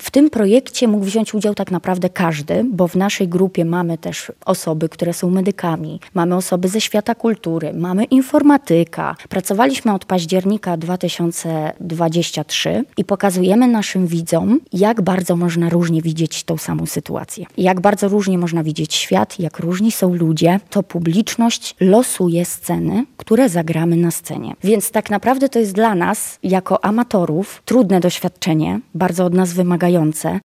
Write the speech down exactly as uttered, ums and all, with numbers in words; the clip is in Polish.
W tym projekcie mógł wziąć udział tak naprawdę każdy, bo w naszej grupie mamy też osoby, które są medykami, mamy osoby ze świata kultury, mamy informatyka. Pracowaliśmy od października dwa tysiące dwudziestego trzeciego i pokazujemy naszym widzom, jak bardzo można różnie widzieć tą samą sytuację. Jak bardzo różnie można widzieć świat, jak różni są ludzie. To publiczność losuje sceny, które zagramy na scenie. Więc tak naprawdę to jest dla nas, jako amatorów, trudne doświadczenie, bardzo od nas wymagające,